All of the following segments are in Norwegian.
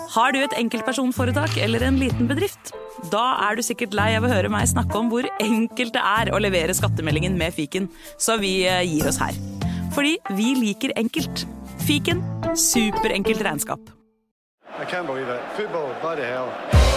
Har du et enkeltpersonforetak eller en liten bedrift? Da du sikkert lei av å høre meg snakke om hvor enkelt det å levere skattemeldingen med Fiken, så vi gir oss her. Fordi vi liker enkelt. Fiken, superenkelt regnskap. I can't believe it. Football, bloody hell.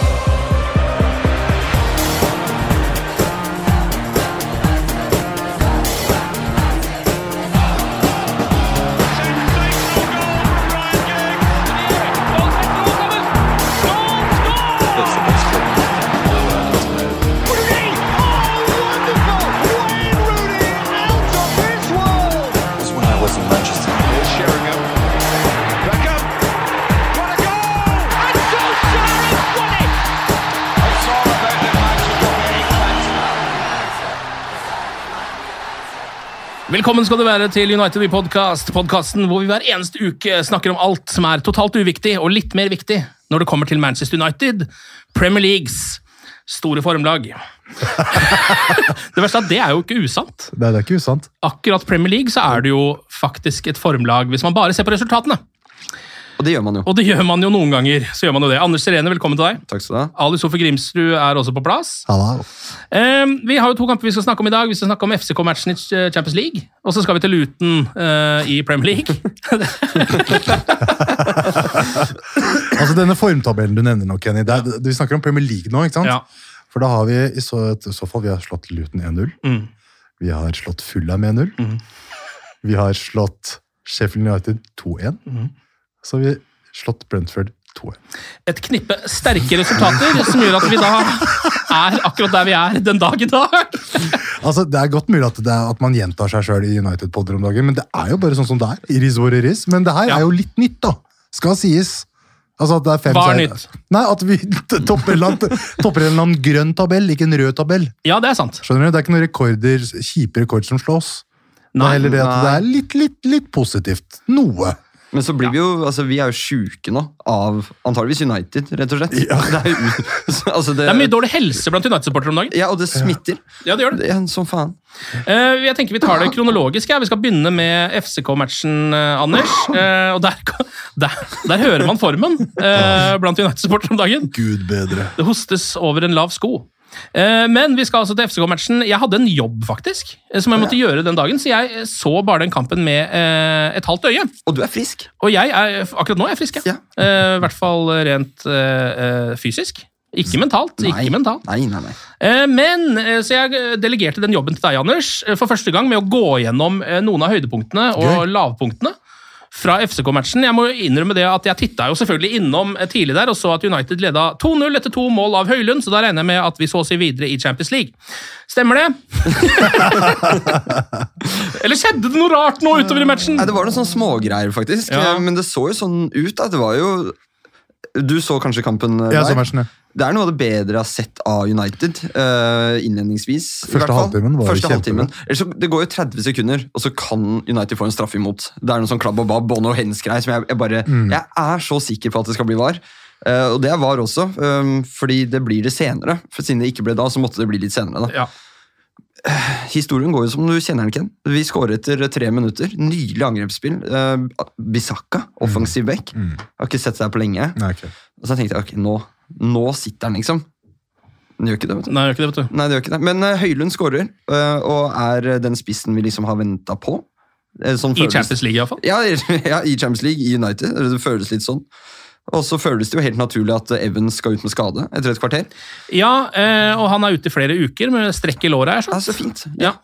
Velkommen skal du være til United We Podcast, podcasten hvor vi hver eneste uke snakker om alt som totalt uviktig og litt mer viktig når det kommer til Manchester United, Premier Leagues store formlag. Det verste det jo ikke usant. Det ikke usant. Akkurat Premier League så det jo faktisk et formlag hvis man bare ser på resultatene. Og det gjør man jo. Og det gjør man jo noen ganger, så gjør man jo det. Anders Serene, velkommen til deg. Takk skal du ha. Ali Sofie Grimsrud også på plass. Hallo. Vi har jo 2 kamper vi skal snakke om i dag. Vi skal snakke om FCK-matchen i Champions League, og så skal vi til Luton i Premier League. Altså denne formtabellen du nevner nå, Kenny, vi snakker om Premier League nå, ikke sant? Ja. For da har vi i så fall, vi har slått Luton 1-0. Vi har slått Fulham 1-0. Vi har slått Sheffield United 2-1. Så vi slått Brentford 2-1. Et knippe sterke resultater som gjør at vi da akkurat der vi den dag i dag. Altså, det godt mulig at man gjentar seg selv i United-podder om dagen, men det jo bare sånn som det Iris hvor iris. Men det her jo litt nytt da, skal sies. Altså at det 5 Hva nytt? Nei, at vi topper en eller annen grønn tabell, ikke en rød tabell. Ja, det sant. Skjønner du? Det ikke noen rekorder, kjipe rekord som slås. Nei, heller det at det litt positivt. Noe. Men så blir vi jo, altså vi jo syke nå av antageligvis United, rett og slett. Ja. Det mye dårlig helse blant United-supportere om dagen. Ja, og det smitter. Ja, det gjør det. Som faen. Jeg tenker vi tar det kronologisk. Vi skal begynne med FCK-matchen, Anders. Og der hører man formen blant United-supportere om dagen. Gud bedre. Det hostes over en lav sko. Men vi skal altså til FCK-matchen. Jeg hadde en jobb faktisk, som jeg måtte gjøre den dagen, så jeg så bare den kampen med et halvt øye. Og du frisk. Og akkurat nå frisk, ja. I hvert fall rent fysisk. Ikke mentalt. Nei. Ikke mentalt. Nei. Men, så jeg delegerte den jobben til deg, Anders, for første gang med å gå gjennom noen av høydepunktene og lavpunktene fra FCK-matchen. Jeg må innrømme det at jeg tittet jo selvfølgelig innom tidlig der og så at United ledet 2-0 etter 2 mål av Høylund, så da regner jeg med at vi så oss videre i Champions League. Stemmer det? Eller skjedde det noe rart nå utover i matchen? Nei, det var noen sånne smågreier faktisk, men det så jo sånn ut at det var jo... Du så kanskje kampen der? Ja, så matchen, ja. Det noe av det bedre jeg har sett av United innledningsvis. Første halvtimen var jo kjempebra. Det går jo 30 sekunder, og så kan United få en straff imot. Det noe sånn klabb og babb, Bono Hens-greier som jeg så sikker på at det skal bli var. Og det var også, fordi det blir det senere. For siden det ikke ble da, så måtte det bli litt senere da. Ja. Historien går jo som du kjenner den, Ken. Vi skårer etter 3 minutter. Nydelig angrepsspill. Bissaka, offensiv back. Jeg har ikke sett det her på lenge. Nei, okay. Og så tenkte jeg, nå sitter den liksom. Den gjør ikke det, vet du. Nei, det gjør ikke det. Men Høylund skårer, og den spissen vi liksom har ventet på. I Champions League i hvert fall. Ja, i Champions League, i United. Det føles litt sånn. Og så føles det jo helt naturlig at Evans skal ut med skade etter et kvarter. Ja, og han ute i flere uker med strekk i låret. Ja, så fint. Ja.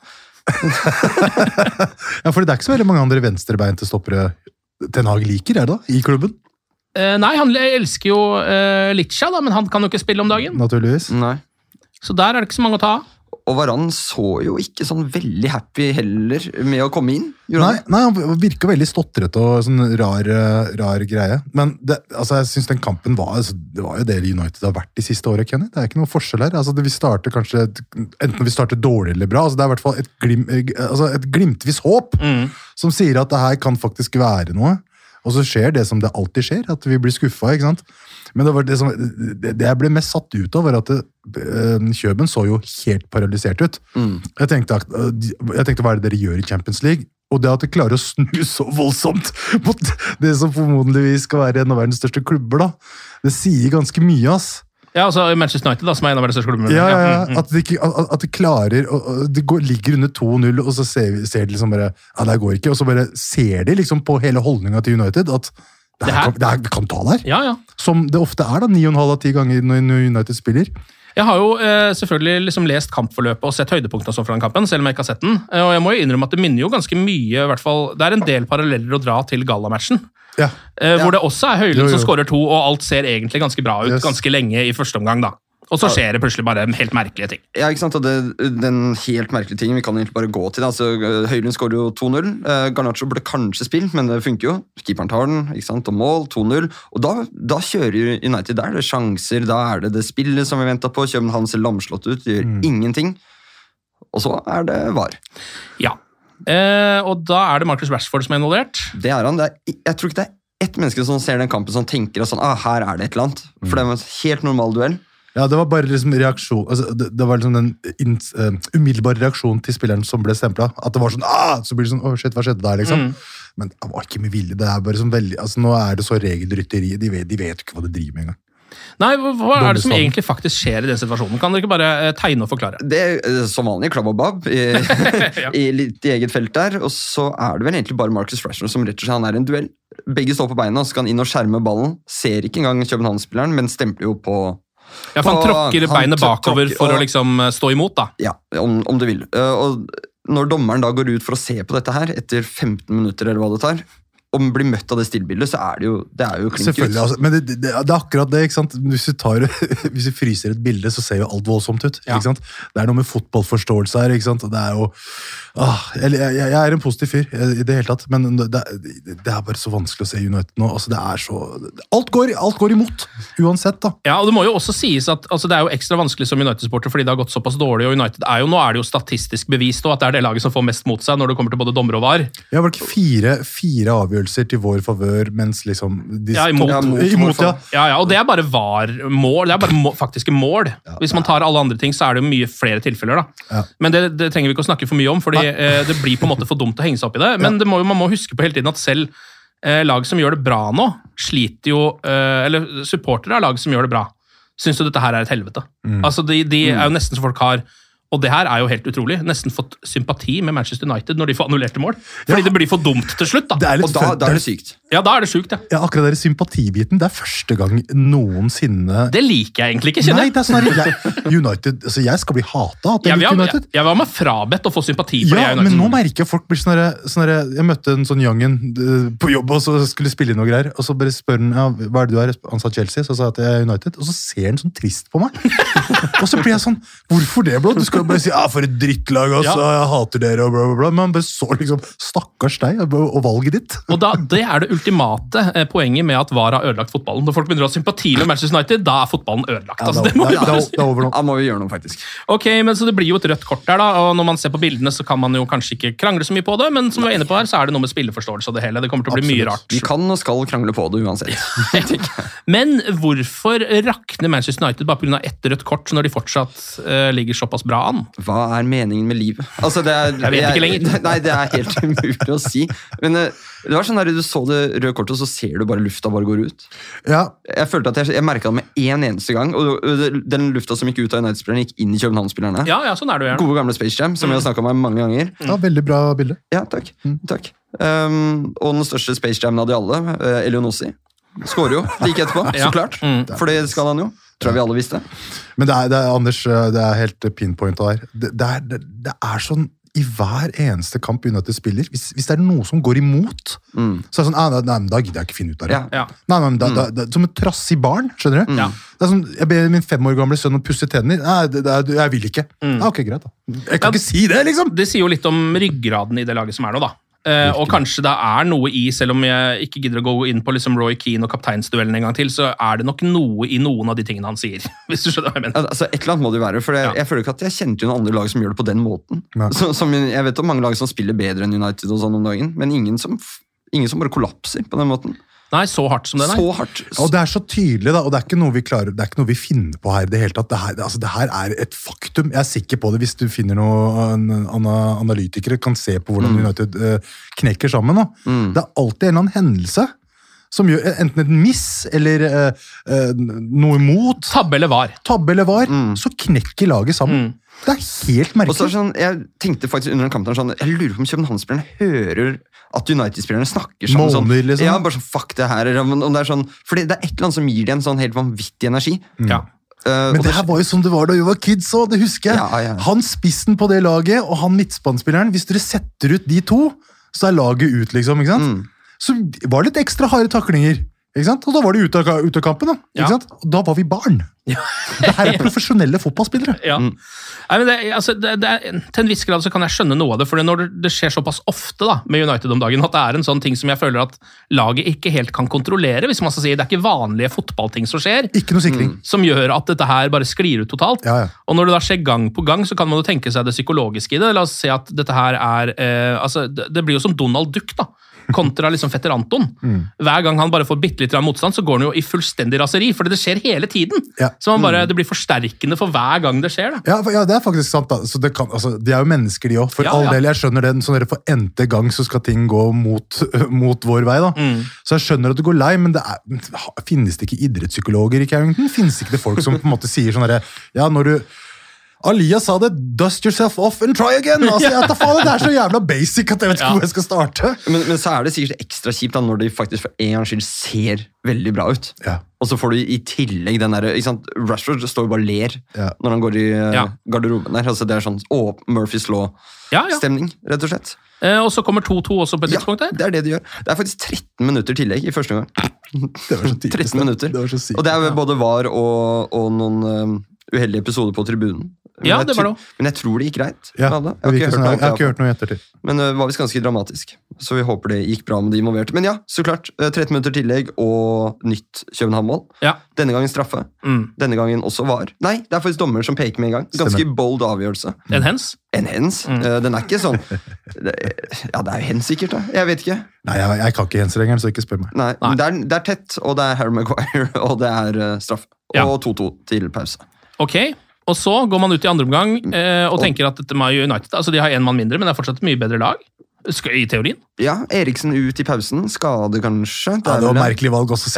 Ja, for det ikke så veldig mange andre venstrebeinte stoppere Ten Hag liker, da, i klubben? Nei, han elsker jo Licha, da, men han kan jo ikke spille om dagen. Naturligvis. Nei. Så der det ikke så mange å ta av. Og Varane så jo ikke sånn veldig happy heller med å komme inn. Nei, han virker veldig stottret og sånn rar greie. Men jeg synes den kampen det var jo det United har vært de siste årene, Kenny. Det ikke noe forskjell her. Altså, vi starter kanskje, enten vi starter dårlig eller bra, det i hvert fall et glimtvis håp som sier at det her kan faktisk være noe. Og så skjer det som det alltid skjer, at vi blir skuffet, ikke sant? Men det jeg ble mest satt ut av var at Kjøben så jo helt paralysert ut. Jeg tenkte, hva det dere gjør i Champions League? Og det at de klarer å snu så voldsomt mot det som formodentligvis skal være en av verdens største klubber, da. Det sier ganske mye, ass. Ja, altså Manchester United, da, som er en av verdens største klubber. Ja. At de klarer, ligger under 2-0, og så ser de liksom bare, ja, det går ikke, og så bare ser de liksom på hele holdningen til United, at det kan ta der. Ja. Som det ofte er da, 9,5 av 10 ganger når United spiller. Jeg har jo selvfølgelig liksom lest kampforløpet og sett høydepunktene fra den kampen, selv om jeg ikke har sett den. Og jeg må jo innrømme at det minner jo ganske mye, i hvert fall, det er en del paralleller å dra til Galla-matchen. Ja. Hvor det også er Høylund som skårer 2, og alt ser egentlig ganske bra ut ganske lenge i første omgang, da. Og så skjer det plutselig bare helt merkelige ting. Ja, ikke sant? Og den helt merkelige tingen vi kan egentlig bare gå til. Altså, Høylund skårer jo 2-0. Garnacho ble kanskje spilt, men det funker jo. Keeperen tar den, ikke sant? Og mål, 2-0. Og da kjører United der. Det er sjanser, da er det spillet som vi ventet på. København ser lamslått ut, gjør ingenting. Og så er det VAR. Ja. Og da er det Marcus Rashford som er involvert. Det er han. Jeg tror ikke det er ett menneske som ser den kampen som tenker at sånn, her er det et eller annet. For det var en helt normal duell. Ja, det var bare liksom reaksjon, altså det var liksom den umiddelbare reaksjonen til spilleren som ble stemplet. At det var sånn, så blir det sånn, shit, hva skjedde der, liksom? Men det var ikke med vilje, det er bare sånn veldig, altså nå er det så regelrytteri, de vet jo ikke hva det driver med engang. Nei, hva er det som egentlig faktisk skjer i den situasjonen? Kan dere ikke bare tegne og forklare? Det er som vanlig klabb og babb i eget felt der, og så er det vel egentlig bare Marcus Rashford som rett og slett, han er en duell. Begge står på beina, så skal han inn og skjerme ballen, ser ikke engang København-spilleren, men stempler jo på. Ja, for han tråkker beinet bakover for å liksom stå imot, da. Ja, om du vil. Og når dommeren da går ut for å se på dette her, etter 15 minutter eller hva det tar, om man blir møtt av det stillbildet, så er det jo klink ut. Selvfølgelig, altså, men det er akkurat det, ikke sant? Hvis du fryser et bilde, så ser jo alt voldsomt ut, ikke sant? Det er noe med fotballforståelse her, ikke sant? Og det er jo, jeg er en positiv fyr i det hele tatt, men det er bare så vanskelig å se United nå, altså det er så, alt går imot, uansett da. Ja, og det må jo også sies at altså, det er jo ekstra vanskelig som United-sporter, fordi det har gått såpass dårlig, og United nå er det jo statistisk bevist, og at det er det laget som får mest mot seg når det kommer til både dommer og VAR. Ja, var det ikke fire avgjørelser til vår favør, mens liksom imot, ja, og det er bare VAR-mål, det er bare faktiske mål. Hvis man tar alle andre ting, så er det jo mye flere tilfeller da. Men det trenger vi ikke å snakke for mye om, fordi det blir på en måte for dumt å henge seg opp i det, men man må huske på hele tiden at selv lag som gjør det bra nå, sliter jo, eller supportere av lag som gjør det bra, synes jo dette her er et helvete. Altså, de er jo nesten som folk har. Og det her er jo helt utrolig. Nesten fått sympati med Manchester United når de får annullerte mål. Fordi det blir for dumt til slutt, da. Og da er det sykt. Ja, da er det sykt, ja. Ja, akkurat det sympatibiten, det er første gang noensinne. Det liker jeg egentlig ikke, kjenner jeg. Nei, det er sånn United, altså jeg skal bli hatet at jeg liker United. Jeg var med frabedt å få sympati for det. Ja, men nå merker jeg folk blir sånn her, jeg møtte en sånn youngen på jobb, og så skulle spille inn noe greier, og så bare spør han, hva er det du er? Han sa Chelsea, så sa jeg at jeg er United, og så ser han sånn trist på meg. Og så blir jeg sånn, hvorfor det, bro? Du skal bare si, for et drittlag, altså, jeg hater dere, og bla, bla, bla. Men han bare så liksom, stakkars deg, og valget ditt. Og det er det ultimate poenget med at VAR har ødelagt fotballen. Når folk begynner å ha sympati med Manchester United, da er fotballen ødelagt. Altså, det må vi gjøre noe, faktisk. Ok, men så det blir jo et rødt kort der, da, og når man ser på bildene, så kan man jo kanskje ikke krangle så mye på det, men som vi er inne på her, så er det noe med spilleforståelse og det hele. Det kommer til å bli mye rart. Vi kan og skal krangle på det uansett. Men hvorfor rakner Manchester United bare på grunn av ett rødt kort når de fortsatt ligger såpass bra an? Hva er meningen med livet? Altså, jeg vet ikke lenger. Nei, det er helt umulig å si. Men det var sånn der, du så det røde kortet, og så ser du bare lufta bare går ut. Ja. Jeg følte at jeg merket det med en eneste gang, og den lufta som gikk ut av United-spillerne gikk inn i København-spillerne. Ja, sånn er det jo. Gode gamle Space Jam, som vi har snakket om mange ganger. Ja, veldig bra bilde. Ja, takk. Og den største Space Jammen av de alle, Elionossi, skårer jo like etterpå, så klart. For det skal han jo. Tror jeg vi alle visste. Men det er Anders, det er helt pinpoint her. Det er sånn i hver eneste kamp United spiller, hvis det er noe som går imot, så er det sånn, nei, da gidder jeg ikke finne ut av det. Ja. Nei, som et trassig barn, skjønner du? Det er sånn, jeg ber min 5 år gamle sønn å pusse tenner, nei, jeg vil ikke. Ok, greit da. Jeg kan ikke si det, liksom. Det sier jo litt om ryggraden i det laget som er nå, da. Og kanskje det er noe i, selv om jeg ikke gidder å gå inn på liksom Roy Keane og kapteinsduellen en gang til, så er det nok noe i noen av de tingene han sier, hvis du skjønner hva jeg mener. Altså, et eller annet må det jo være, for jeg føler ikke at jeg kjente jo noen andre lag som gjør det på den måten. Jeg vet om mange lag som spiller bedre enn United og sånn om dagen, men ingen som bare kollapser på den måten. Nei, så hardt som det, nei. Så hardt. Og det er så tydelig, da, og det er ikke noe vi klarer, det er ikke noe vi finner på her i det hele tatt. Det her er et faktum. Jeg er sikker på det hvis du finner noen analytikere kan se på hvordan United knekker sammen. Det er alltid en eller annen hendelse som gjør enten et miss eller noe imot. Tabbe eller var. Så knekker laget sammen. Det er helt merkelig. Og så er det sånn, jeg tenkte faktisk under den kampen sånn, jeg lurer på om København-spillerne hører at United-spillerne snakker sammen. Måner, liksom. Ja, bare sånn, fuck det her. Og det er sånn, fordi det er et eller annet som gir det en sånn helt vanvittig energi. Ja. Men det her var jo som det var da vi var kids også, det husker jeg. Ja. Han spissen på det laget, og han midtspannspilleren, hvis dere setter ut de to, så er laget ut, liksom, ikke sant? Så var det litt ekstra harde taklinger. Ikke sant? Og da var det ut av kampen. Da, ikke sant? Og da var vi barn. Det her er profesjonelle fotballspillere. Ja. Nei, men til en viss grad så kan jeg skjønne noe av det, for når det skjer såpass ofte da, med United om dagen, at det er en sånn ting som jeg føler at laget ikke helt kan kontrollere, hvis man skal si det er ikke vanlige fotballting som skjer, Ikke noe sikring. som gjør at dette her bare sklir ut totalt. Ja. Og når det da skjer gang på gang, så kan man jo tenke seg det psykologiske i det. La oss se at dette her er det blir jo som Donald Duck da, kontra liksom Fetter Anton. Hver gang han bare får bitte litt motstand, så går han jo i fullstendig raseri, for det skjer hele tiden. Ja. Så det blir forsterkende for hver gang det skjer. Da. Ja, det er faktisk sant. Da. Så det kan, de er jo mennesker, de også. For Ja, all ja. del, jeg skjønner det. Sånn for n-te gang så skal ting gå mot vår vei. Da. Så jeg skjønner at du går lei, men finnes det ikke idrettspsykologer i Carrington? Finnes det ikke det folk som på en måte sier sånn der, ja, når du Alia sa det, dust yourself off and try again. Altså, det er så jævla basic at jeg vet ikke hvor jeg skal starte. Men så er det sikkert ekstra kjipt da, når de faktisk for en gangs skyld ser veldig bra ut. Ja. Og så får du i tillegg den der, ikke sant? Rashford står jo bare og ler når han går i garderoben der. Altså, det er sånn Murphys Law-stemning, rett og slett. Og så kommer 2-2 også på et tidspunkt der. Det er det de gjør. Det er faktisk 13 minutter tillegg i første gang. Det var så tidlig. 13 minutter. Det var så sykt. Og det er både VAR og noen uheldige episoder på tribunen. Ja, det var det. Men jeg tror det gikk greit. Ja, med alle. jeg har ikke hørt noe i ettertid. Men det var visst ganske dramatisk. Så vi håper det gikk bra med de involverte. Men ja, så klart. 13 minutter tillegg og nytt København-mål. Ja. Denne gangen straffe. Denne gangen også VAR. Nei, det er faktisk dommer som peker med en gang. Ganske bold avgjørelse. En hens? En hens? Den er ikke sånn det er jo hens sikkert da. Jeg vet ikke. Nei, jeg kan ikke hensregelen, så ikke spør meg. Nei. Men det er tett, og det er Harry Maguire, og det er straffe. Og 2-2 til pause. Ok, og så går man ut i andre omgang og tenker at dette med United, altså de har en mann mindre, men det er fortsatt et mye bedre lag, i teorien. Ja, Eriksen ut i pausen, skade kanskje. Det var merkelig valg også.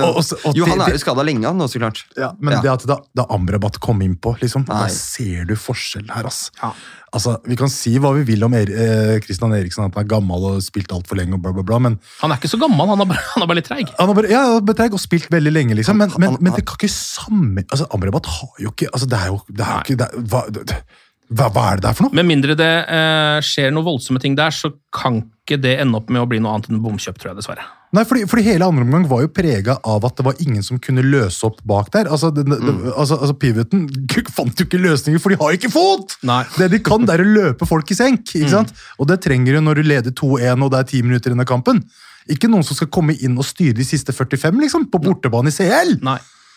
Jo, han er jo skadet lenge nå, så klart. Ja, men det at da Amrabat kom inn på, liksom, da ser du forskjell her, ass. Ja. Altså, vi kan si hva vi vil om Christian Eriksen, at han er gammel og spilt alt for lenge og bla bla bla, men han er ikke så gammel, han er bare litt treig. Han er bare treig og spilt veldig lenge, liksom, men det kan ikke samme, altså Amrabat har jo ikke, altså det er jo hva er det der for noe? Med mindre det skjer noen voldsomme ting der, så kan ikke det ende opp med å bli noe annet enn bomkjøp, tror jeg dessverre. Nei, fordi hele andre omgang var jo preget av at det var ingen som kunne løse opp bak der. Altså pivoten fant jo ikke løsninger, for de har ikke fot! Nei. Det de kan, det er å løpe folk i senk, ikke sant? Og det trenger du når du leder 2-1, og det er 10 minutter inn av kampen. Ikke noen som skal komme inn og styre de siste 45, liksom, på bortebane i CL. Nei.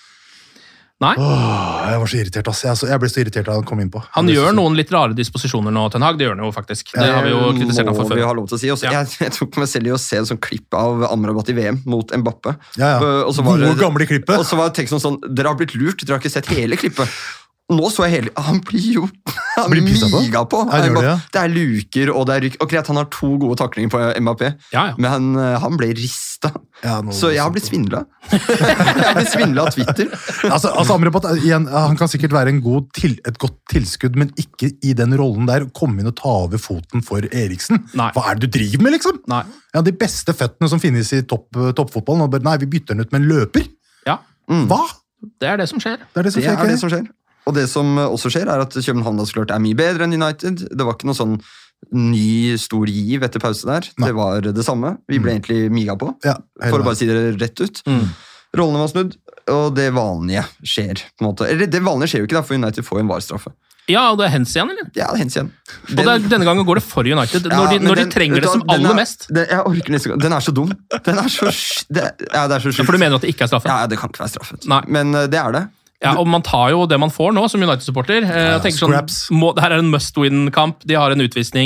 Jeg var så irritert, ass. Jeg ble så irritert da han kom inn på. Han gjør noen litt rare disposisjoner nå, Ten Hag. Det gjør han jo faktisk. Det har vi jo kritisert han for før. Vi har lov til å si. Også, jeg tok meg selv i å se en sånn klipp av Amrabat i VM mot Mbappé. Gode gamle klippet. Og så var teksten sånn, dere har blitt lurt, dere har ikke sett hele klippet. Nå så jeg hele, han blir jo miga på. Det er luker, og det er ryk. Og greit, han har 2 gode taklinger på Mbappé, men han ble ristet. Så jeg har blitt svindlet. Jeg har blitt svindlet av Twitter. Altså Amrabat, han kan sikkert være et godt tilskudd, men ikke i den rollen der, komme inn og ta over foten for Eriksen. Nei. Hva er det du driver med, liksom? Nei. Ja, de beste føttene som finnes i toppfotballen, og nei, vi bytter den ut med en løper. Ja. Hva? Det er det som skjer. Det er det som skjer. Og det som også skjer, er at København er mye bedre enn United. Det var ikke noe sånn ny stor giv etter pause der. Nei. Det var det samme. Vi ble egentlig miga på, for å bare si det rett ut. Rollene var snudd, og det vanlige skjer, på en måte. Eller det vanlige skjer jo ikke, for United får en VAR-straffe. Ja, og det er hens igjen, eller? Ja, det er hens igjen. Denne gangen går det for United, når de trenger det som aller mest. Jeg orker neste gang. Den er så dum. Den er så det er så sjukt. For du mener at det ikke er straffe? Ja, det kan ikke være straffet. Nei. Men det er det. Ja, og man tar jo det man får nå som United-supporter. Tenker sånn, her er en must-win-kamp, de har en utvisning.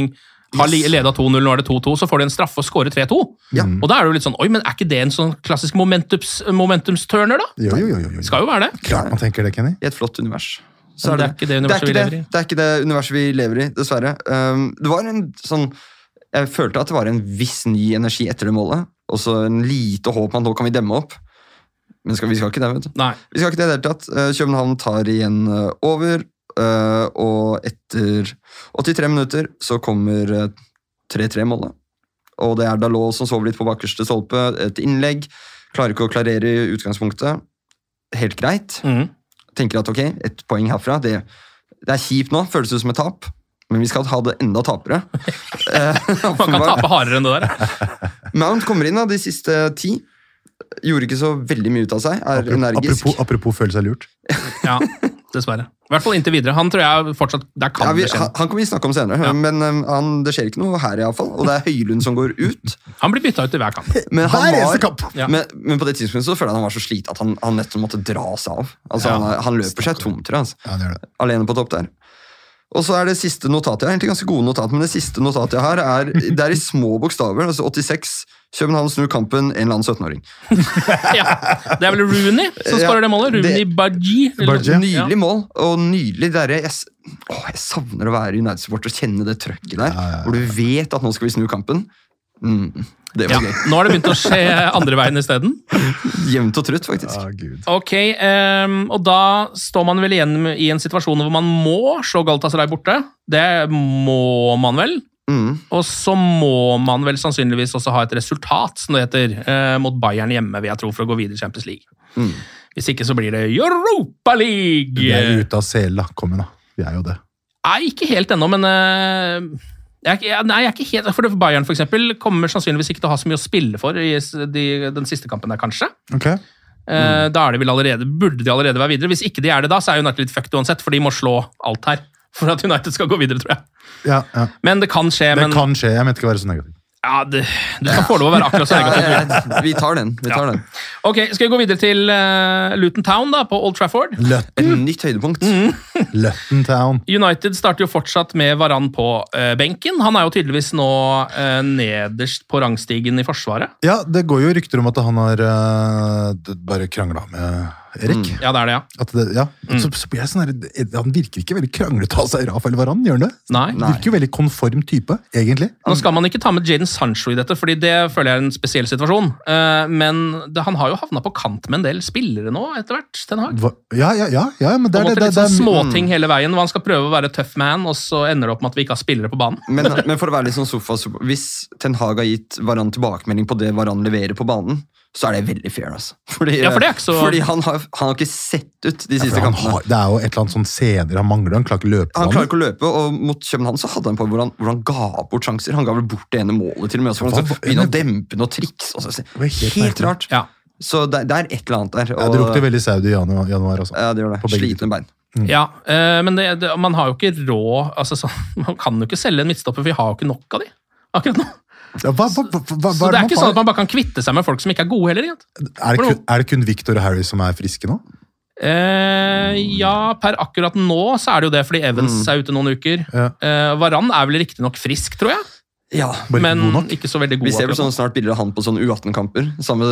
har ledet 2-0, nå er det 2-2, så får de en straffe og skårer 3-2. Ja. Og da er det jo litt sånn, oi, men er ikke det en sånn klassisk momentumsturner da? Jo. Skal jo være det. Klart man tenker det, Kenny. I et flott univers. Men det er ikke det universet vi lever i. Det er ikke det universet vi lever i, dessverre. Det var en sånn... Jeg følte at det var en viss ny energi etter det målet, og så en lite håp at nå kan vi demme opp. Men vi skal ikke det, vet du. Nei. Vi skal ikke det i det hele tatt. København tar igjen over, og etter 83 minutter så kommer 3-3-målet. Og det er Dalot som sover litt på bakerste stolpe, et innlegg, klarer ikke å klarere i utgangspunktet. Helt greit. Tenker at ok, et poeng herfra, det er kjipt nå, føles det som et tap. Men vi skal ha det enda tapere. Man kan tape hardere enn det der. Mount kommer inn av de siste 10. Gjorde ikke så veldig mye ut av seg. Er energisk. Apropos føle seg lurt. Ja, dessverre. I hvert fall inntil videre. Han tror jeg fortsatt, der kan det skje. Han kommer vi snakke om senere, men det skjer ikke noe her i alle fall. Og det er Høylund som går ut. Han blir byttet ut i hver kamp. Men, Ja. men på det tidspunktet så føler jeg at han var så slitet at han nettopp måtte dra seg av. Altså, han løper seg tom, tror jeg. Altså. Ja, det gjør det. Alene på topp der. Og så er det siste notatet, jeg har egentlig ganske gode notat, men det siste notatet jeg har det er i små bokstaver, altså 86, København snur kampen, en eller annen 17-åring. Ja, det er vel Rooney som skårer det målet, Rooney Badji. Nydelig mål, og nydelig der jeg savner å være United-supporter og kjenne det trøkket der, hvor du vet at nå skal vi snu kampen. Det var gøy. Nå har det begynt å skje andre veien i stedet. Jevnt og trutt, faktisk. Gud. Ok, og da står man vel igjen i en situasjon hvor man må slå Galatasaray borte. Det må man vel. Og så må man vel sannsynligvis også ha et resultat, som det heter, mot Bayern hjemme, vil jeg tro, for å gå videre i Champions League. Hvis ikke så blir det Europa League! Vi er jo ute av sela, kom igjen da. Vi er jo det. Nei, ikke helt ennå, men... jeg er ikke helt... For Bayern, for eksempel, kommer sannsynligvis ikke til å ha så mye å spille for i den siste kampen der, kanskje. Ok. Da er det vel burde de allerede være videre. Hvis ikke de er det da, så er United litt fucked uansett, for de må slå alt her for at United skal gå videre, tror jeg. Ja. Men det kan skje. Det kan skje, jeg mente ikke å være så negativ. Ja, du skal få lov å være akkurat så negativ. Vi tar den. Ok, skal vi gå videre til Luton Town da, på Old Trafford? Et nytt høydepunkt. Luton Town. United starter jo fortsatt med Varane på benken. Han er jo tydeligvis nå nederst på rangstigen i forsvaret. Ja, det går jo rykter om at han har bare kranglet med Erik. Ja, det er det, ja. Så blir jeg sånn her, han virker ikke veldig kranglet av seg, Rafael Varane, gjør han det? Nei. Han virker jo veldig konform type, egentlig. Nå skal man ikke ta med Jadon Sancho i dette, fordi det føler jeg er en spesiell situasjon. Men han har jo havnet på kant med en del spillere nå, etter hvert, Ten Hag. Ja, men det er litt sånn småting hele veien, hvor han skal prøve å være tough man, og så ender det opp med at vi ikke har spillere på banen. Men for å være litt sånn sofa, hvis Ten Hag har gitt Varane tilbakemelding på det Varane leverer på banen, så er det veldig fair, altså. Fordi han har ikke sett ut de siste kampene. Det er jo et eller annet sånn scener han mangler, han klarer ikke å løpe. Han klarer ikke å løpe, og mot København så hadde han på hvor han ga bort sjanser. Han ga vel bort det ene målet til og med, så begynner å dempe noe triks. Helt rart. Ja. Så det er et eller annet der. Ja, det lukter veldig Saudi i januar også. Ja, det gjør det. Slitne bein. Ja, men man har jo ikke råd, altså, man kan jo ikke selge en midtstopper, for vi har jo ikke nok av de, akkurat nå. Ja, så det er ikke sånn at man bare kan kvitte seg med folk som ikke er gode heller. Er det kun Victor og Harry som er friske nå? Ja, per akkurat nå så er det jo det, fordi Evans er ute noen uker. Varane er vel riktig nok frisk, tror jeg. Ja, men ikke så veldig god. Vi ser vel sånn snart bilder av han på sånn U18-kamper. Samme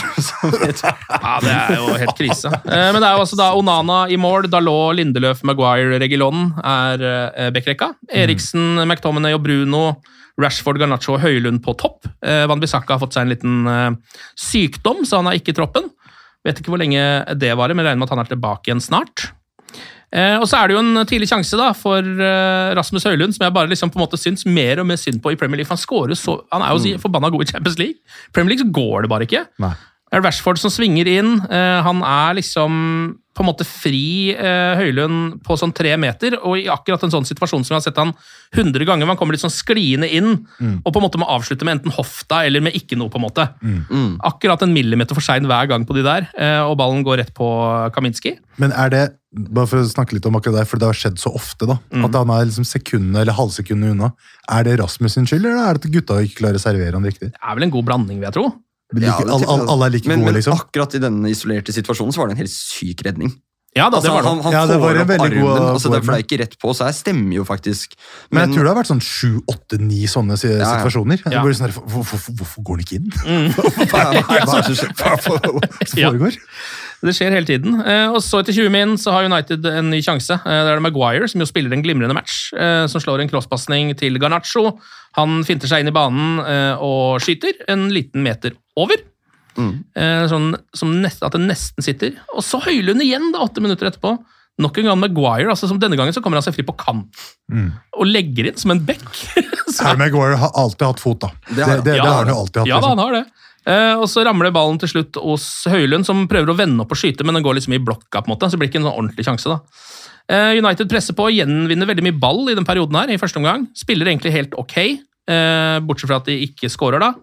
ja, det er jo helt krise. Men det er jo altså da Onana i mål, Dalot, Lindeløf, Maguire, Reguilon er backrekka. Eriksen, McTominay og Bruno, Rashford, Garnacho og Høylund på topp. Van Bissaka har fått seg en liten sykdom, så han er ikke i troppen. Vet ikke hvor lenge det varer, men regner med at han er tilbake igjen snart. Og så er det jo en tidlig sjanse da, for Rasmus Høylund, som jeg bare liksom på en måte syns mer og mer synd på i Premier League. Han er jo forbanna god i Champions League. Premier League så går det bare ikke. Nei. Det er Rashford som svinger inn. Han er liksom på en måte fri Høylund på sånn 3 meter, og i akkurat en sånn situasjon som vi har sett han 100 ganger, man kommer litt sånn skliende inn, og på en måte må avslutte med enten hofta eller med ikke noe på en måte. Akkurat en millimeter for sein hver gang på de der, og ballen går rett på Kaminski. Men er det, bare for å snakke litt om akkurat der, for det har skjedd så ofte da, at han er liksom sekundene eller halvsekundene unna, er det Rasmus sin skyld, eller er det at gutta ikke klarer å servere han riktig? Det er vel en god blanding, vil jeg tro. Alle er like gode, men liksom. akkurat i denne isolerte situasjonen så var det en helt syk redning. Ja, da, det var han Ja, det får var en opp veldig armen, god- altså derfor er det ikke rett på, så jeg stemmer jo faktisk. Men jeg tror det har vært sånn 7, 8, 9 sånne situasjoner. Ja. Bare sånn, hvorfor går den ikke inn? Hva foregår? Det skjer hele tiden. Og så etter 20 min så har United en ny sjanse. Det er det Maguire som jo spiller en glimrende match, som slår en crosspasning til Garnacho. Han finter seg inn i banen og skyter en liten meter over. Sånn at det nesten sitter. Og så Høylund igjen da, 8 minutter etterpå. Nok en gang Maguire, altså som denne gangen så kommer han seg fri på kant og legger inn som en bekk. Harry Maguire har alltid hatt fot, da. Det har han jo alltid hatt. Ja, da, liksom. han har det. Og så ramler ballen til slutt hos Høylund, som prøver å vende opp og skyte, men den går liksom i blokka, på en måte, så det blir ikke en sånn ordentlig sjanse. Da. United presser på og gjenvinner veldig mye ball i den perioden her, i første omgang. Spiller egentlig helt ok, bortsett fra at de ikke scorer da,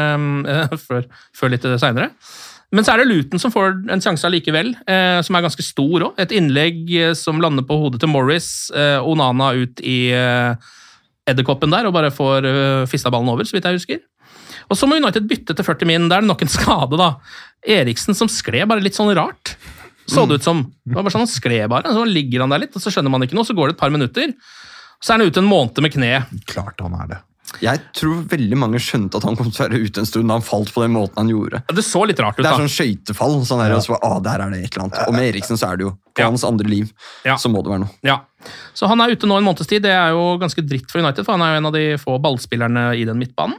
før litt senere. Men så er det Luton som får en sjanse likevel, som er ganske stor også. Et innlegg som lander på hodet til Morris, Onana ut i edderkoppen der, og bare får fistet ballen over, så vidt jeg husker. Og så må United bytte til 40 min, der er det nok en skade da. Eriksen som skled bare litt sånn rart. Så det ut som. Det var bare sånn han skled bare, så ligger han der litt, og så skjønner man ikke noe, så går det et par minutter. Så er han ute en måned med kne. Klart han er det. Jeg tror veldig mange skjønte at han kom til å være ute en stund da han falt på den måten han gjorde. Det så litt rart ut Det da. er sånn skøytefall, sånn der, og så, der er det et eller annet. Og med Eriksen så er det jo, på hans andre liv, så må det være noe. Ja, så han er ute nå en måneds tid, det er jo ganske dritt for United, for han er jo en av de få ballspillerne i den midtbanen.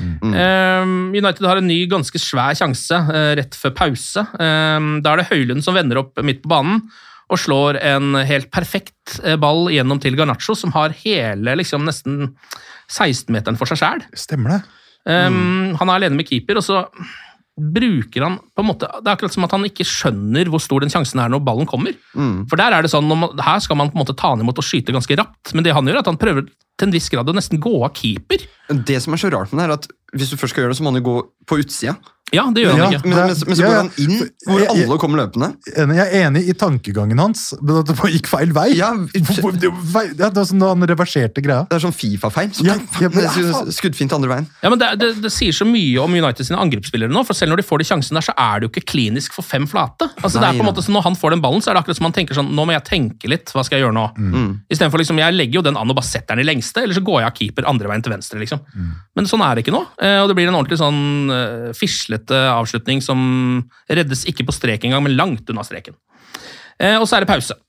United har en ny ganske svær sjanse rett før pause. Da er det Høylund som vender opp midt på banen og slår en helt perfekt ball gjennom til Garnacho, som har hele liksom nesten 16-meteren for seg selv. Stemmer det. Han er alene med keeper, og så bruker han på en måte, det er akkurat som at han ikke skjønner hvor stor den sjansen er når ballen kommer. For der er det sånn, her skal man på en måte ta han imot og skyte ganske rapt, men det han gjør er at han prøver til en viss grad å nesten gå av keeper. Det som er så rart med det er at hvis du først skal gjøre det, så må han jo gå på utsida. Ja, det gjør han ikke. Men så går han inn, hvor alle kommer løpende. Jeg er enig i tankegangen hans, men at det bare gikk feil vei. Ja, det var sånn da han reverserte greia. Det er sånn FIFA-feil. Skuddfint andre veien. Ja, men det sier så mye om United sine angrepsspillere nå, for selv når de får de sjansene der, så er det jo ikke klinisk for 5 flate. Altså, det er på en måte sånn, når han får den ballen, så er det akkurat som han tenker sånn, nå må jeg tenke litt, hva skal jeg gjøre nå? I stedet for liksom, jeg legger jo den an og bare setter den i lengste, eller så går jeg av keeper andre veien til venstre, liksom. Men sånn er det ikke nå, og det blir en ordentlig sånn fislete avslutning som reddes ikke på streken engang, men langt unna streken. Og så er det pause.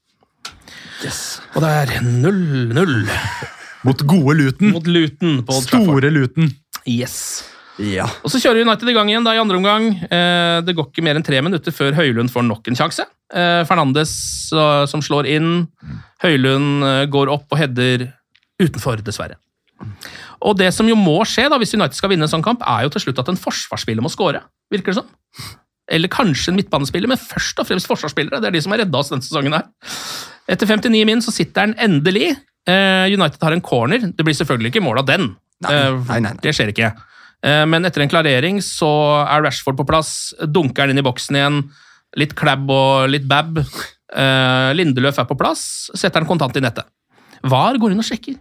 Og det er 0-0. Mot gode Luton. Mot Luton på Old Trafford. Store Luton. Yes. Ja. Og så kjører United i gang igjen da i andre omgang. Det går ikke mer enn 3 minutter før Høylund får nok en sjanse. Fernandes som slår inn. Høylund går opp og header utenfor, dessverre. Og det som jo må skje da, hvis United skal vinne en sånn kamp, er jo til slutt at en forsvarsspiller må score. Virker det sånn? Eller kanskje en midtbanespiller, men først og fremst forsvarsspillere. Det er de som har reddet oss denne sesongen her. Etter 59 min så sitter den endelig. United har en corner. Det blir selvfølgelig ikke mål av den. Nei. Det skjer ikke. Men etter en klarering så er Rashford på plass, dunker den inn i boksen igjen, litt klabb og litt bab. Lindeløf er på plass, setter den kontant i nettet. VAR går inn og sjekker.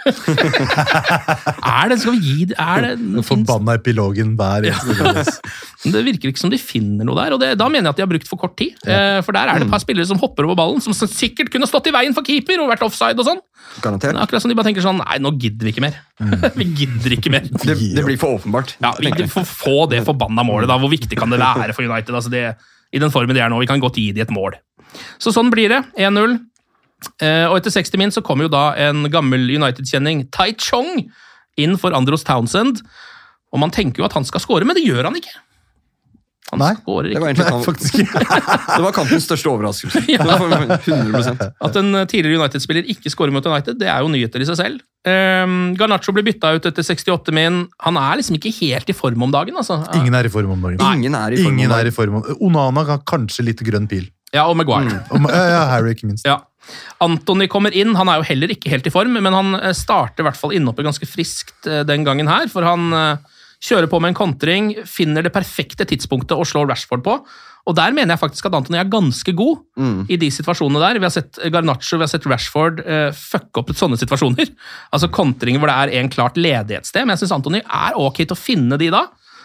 Skal vi gi det Forbanna epilogen hver Det virker ikke som de finner noe der, og da mener jeg at de har brukt for kort tid. For der er det et par spillere som hopper over ballen, som sikkert kunne stått i veien for keeper og vært offside og sånn. Garantert. Akkurat som de bare tenker sånn, nei, nå gidder vi ikke mer. Vi gidder ikke mer. Det blir for åpenbart. Ja, vi får få det forbanna målet da. Hvor viktig kan det være for United? Altså i den formen de er nå, vi kan godt gi de et mål. Så sånn blir det, 1-0. Og etter 60 min så kommer jo da en gammel United-kjenning, Tai Chong, inn for Andros Townsend. Og man tenker jo at han skal score, men det gjør han ikke. Han scorer ikke. Det var faktisk det var kampens største overraskelse. Det var 100%. At en tidligere United-spiller ikke scorer mot United, det er jo nyheter i seg selv. Garnacho blir bytta ut etter 68 min. Han er liksom ikke helt i form om dagen. Altså. Ingen er i form om dagen. Ingen er i form. Onana har kanskje litt grønn pil. Ja, og Maguire. Harry ikke minst. Ja. Anthony kommer inn, han er jo heller ikke helt i form, men han starter i hvert fall innoppe ganske friskt den gangen her, for han kjører på med en kontring, finner det perfekte tidspunktet og slår Rashford på, og der mener jeg faktisk at Anthony er ganske god i de situasjonene der. Vi har sett Garnacho, vi har sett Rashford fucke opp sånne situasjoner, altså kontringer hvor det er en klart ledighetssted, men jeg synes Anthony er ok til å finne de da,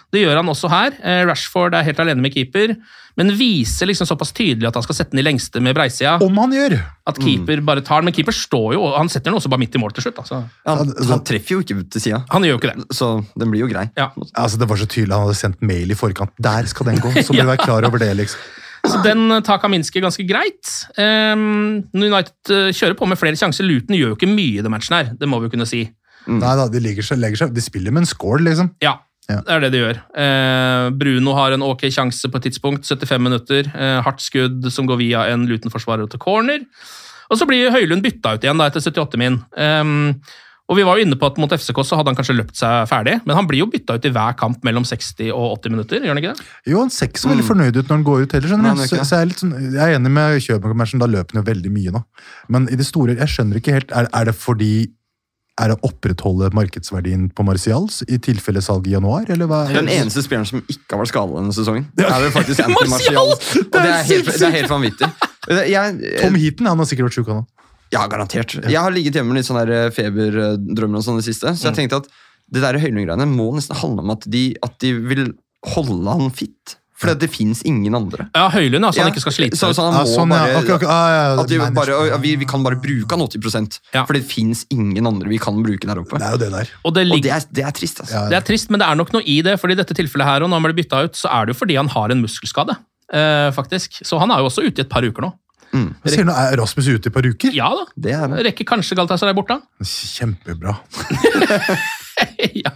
Det gjør han også her. Rashford er helt alene med keeper, men viser liksom såpass tydelig at han skal sette den i lengste med breisida. Om han gjør! At keeper bare tar den, men keeper står jo, han setter den også bare midt i mål til slutt. Altså. Han treffer jo ikke til siden. Han gjør jo ikke det. Så den blir jo grei. Ja. Altså, det var så tydelig, han hadde sendt mail i forkant. Der skal den gå, så må du være klar over det, liksom. Så den tar Kaminski ganske greit. United kjører på med flere sjanser. Luton gjør jo ikke mye i den matchen her, det må vi jo kunne si. Nei da, de spiller med en score, liksom. Ja, det er det de gjør. Bruno har en ok sjanse på et tidspunkt, 75 minutter. Hardt skudd som går via en Luton-forsvarer til corner. Og så blir Høylund bytta ut igjen da, etter 78 min. Og vi var jo inne på at mot FCK så hadde han kanskje løpt seg ferdig, men han blir jo bytta ut i hver kamp mellom 60 og 80 minutter, gjør han ikke det? Jo, han ser ikke så veldig fornøyd ut når han går ut heller, skjønner du. Så jeg er enig med Kjøben-matchen, da løper han jo veldig mye nå. Men i det store, jeg skjønner ikke helt, er det fordi å opprettholde markedsverdien på Martial i tilfelle salg i januar, eller hva? Den eneste spilleren som ikke har vært skadet denne sesongen, er vel faktisk Anthony Martial. Og det er helt vanvittig. Tom Heaton, han har sikkert vært sjuk av nå. Ja, garantert. Jeg har ligget hjemme med litt sånn der feberdrømmer og sånn det siste, så jeg tenkte at det der Høylund-greiene må nesten handle om at de vil holde han fit. For det finnes ingen andre. Ja, Høylund, altså han ikke skal slite. Så han må bare... Vi kan bare bruke han 80%, for det finnes ingen andre vi kan bruke der oppe. Det er jo det der. Og det er trist, altså. Det er trist, men det er nok noe i det, for i dette tilfellet her, og når han blir byttet ut, så er det jo fordi han har en muskelskade, faktisk. Så han er jo også ute i et par uker nå. Jeg sier nå, er Rasmus ute i et par uker? Ja da, det rekker kanskje Galatasaray borte. Kjempebra. Ja.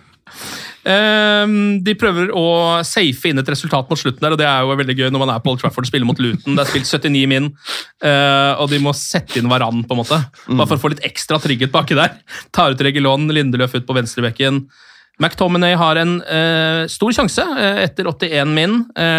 De prøver å safe inn et resultat mot slutten der, og det er jo veldig gøy når man er på Old Trafford og spiller mot Luton. Det er spilt 79 min, og de må sette inn Varane på en måte, bare for å få litt ekstra trygghet baki der. Tar ut Reguilón, Lindeløf ut på venstrebekken. McTominay har en stor sjanse etter 81 min.